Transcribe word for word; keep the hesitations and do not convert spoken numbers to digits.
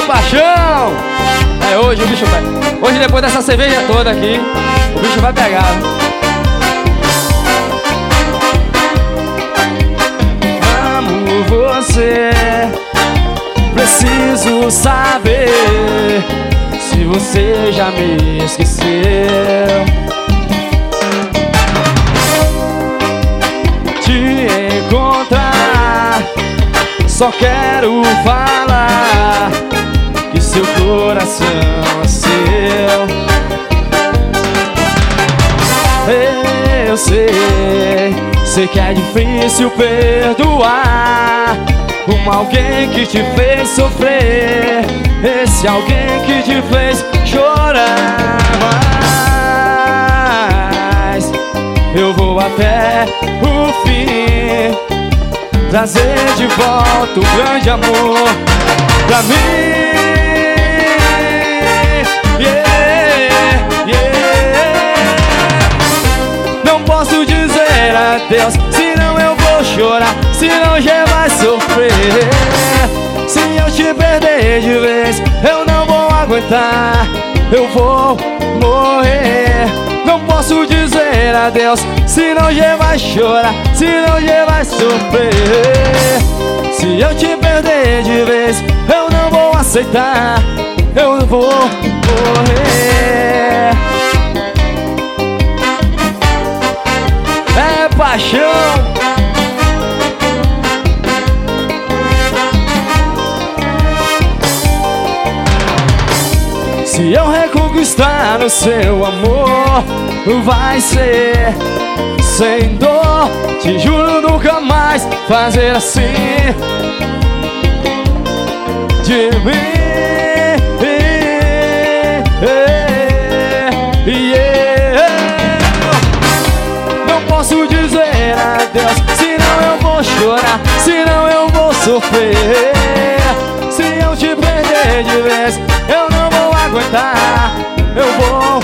paixão! É hoje o bicho vai. Hoje, depois dessa cerveja toda aqui, o bicho vai pegar. Amo você, preciso saber se você já me esqueceu. Te encontrar, só quero falar que seu coração é seu. Eu sei, sei que é difícil perdoar um alguém que te fez sofrer, esse alguém que te fez chorar. Mas eu vou até o fim trazer de volta o grande amor pra mim. Yeah, yeah. Não posso dizer adeus, senão eu vou chorar, senão já vai sofrer. Se eu te perder de vez, eu não vou aguentar, eu vou morrer. Não posso dizer adeus, senão já vai chorar, senão já vai sofrer. Se eu te perder de vez, eu não vou aceitar, eu vou morrer. É paixão. Se eu reconquistar o seu amor, vai ser sem dor. Te juro nunca mais fazer assim de mim. Não posso dizer adeus, senão eu vou chorar, senão eu vou sofrer. Se eu te perder de vez, eu não vou aguentar, eu vou